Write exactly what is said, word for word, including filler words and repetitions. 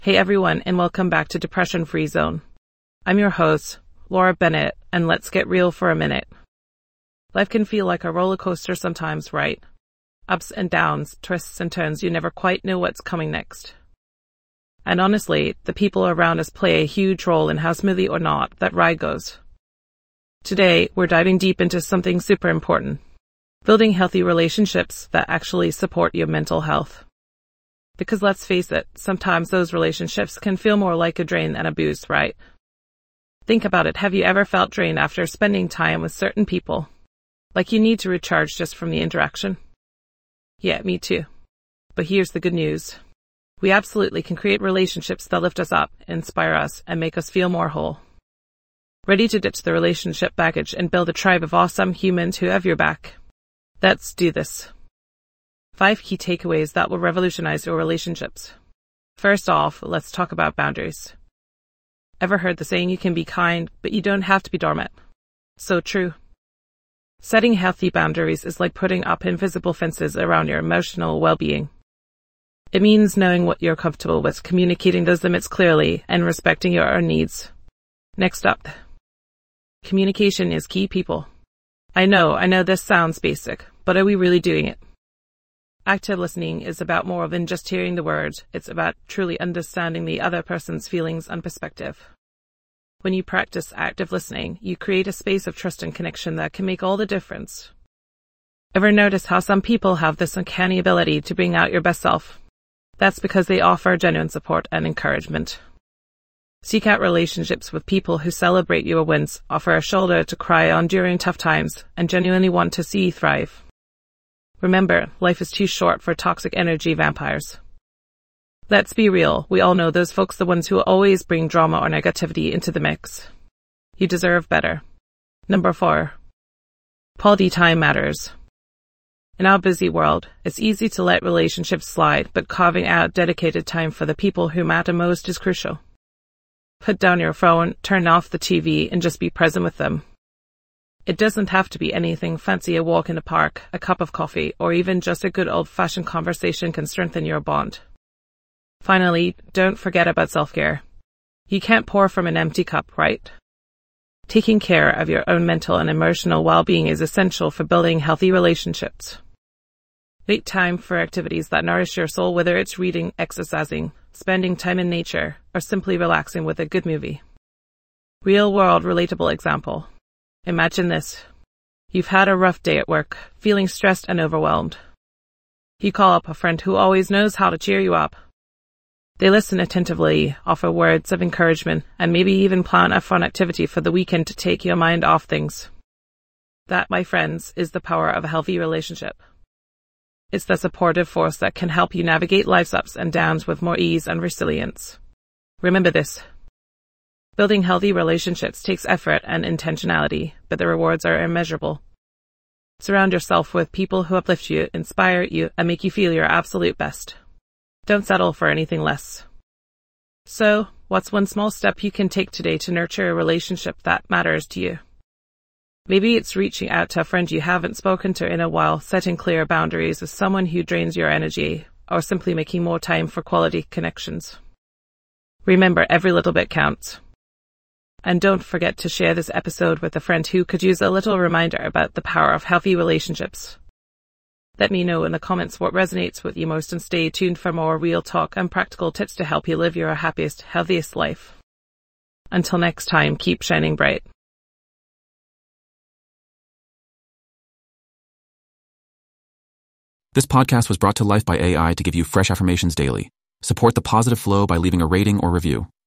Hey everyone, and welcome back to Depression Free Zone. I'm your host, Laura Bennett, and let's get real for a minute. Life can feel like a roller coaster sometimes, right? Ups and downs, twists and turns, you never quite know what's coming next. And honestly, the people around us play a huge role in how smoothly or not that ride goes. Today, we're diving deep into something super important. Building healthy relationships that actually support your mental health. Because let's face it, sometimes those relationships can feel more like a drain than a boost, right? Think about it. Have you ever felt drained after spending time with certain people? Like you need to recharge just from the interaction? Yeah, me too. But here's the good news. We absolutely can create relationships that lift us up, inspire us, and make us feel more whole. Ready to ditch the relationship baggage and build a tribe of awesome humans who have your back? Let's do this. Five key takeaways that will revolutionize your relationships. First off, let's talk about boundaries. Ever heard the saying you can be kind, but you don't have to be doormat? So true. Setting healthy boundaries is like putting up invisible fences around your emotional well-being. It means knowing what you're comfortable with, communicating those limits clearly, and respecting your own needs. Next up, communication is key, people. I know, I know this sounds basic, but are we really doing it? Active listening is about more than just hearing the words. It's about truly understanding the other person's feelings and perspective. When you practice active listening, you create a space of trust and connection that can make all the difference. Ever notice how some people have this uncanny ability to bring out your best self? That's because they offer genuine support and encouragement. Seek out relationships with people who celebrate your wins, offer a shoulder to cry on during tough times, and genuinely want to see you thrive. Remember, life is too short for toxic energy vampires. Let's be real, we all know those folks, the ones who always bring drama or negativity into the mix. You deserve better. Number four. Quality time matters. In our busy world, it's easy to let relationships slide, but carving out dedicated time for the people who matter most is crucial. Put down your phone, turn off the T V, and just be present with them. It doesn't have to be anything fancy. A walk in a park, a cup of coffee, or even just a good old-fashioned conversation can strengthen your bond. Finally, don't forget about self-care. You can't pour from an empty cup, right? Taking care of your own mental and emotional well-being is essential for building healthy relationships. Make time for activities that nourish your soul, whether it's reading, exercising, spending time in nature, or simply relaxing with a good movie. Real-world relatable example. Imagine this. You've had a rough day at work, feeling stressed and overwhelmed. You call up a friend who always knows how to cheer you up. They listen attentively, offer words of encouragement, and maybe even plan a fun activity for the weekend to take your mind off things. That, my friends, is the power of a healthy relationship. It's the supportive force that can help you navigate life's ups and downs with more ease and resilience. Remember this. Building healthy relationships takes effort and intentionality, but the rewards are immeasurable. Surround yourself with people who uplift you, inspire you, and make you feel your absolute best. Don't settle for anything less. So, what's one small step you can take today to nurture a relationship that matters to you? Maybe it's reaching out to a friend you haven't spoken to in a while, setting clear boundaries with someone who drains your energy, or simply making more time for quality connections. Remember, every little bit counts. And don't forget to share this episode with a friend who could use a little reminder about the power of healthy relationships. Let me know in the comments what resonates with you most, and stay tuned for more real talk and practical tips to help you live your happiest, healthiest life. Until next time, keep shining bright. This podcast was brought to life by A I to give you fresh affirmations daily. Support the positive flow by leaving a rating or review.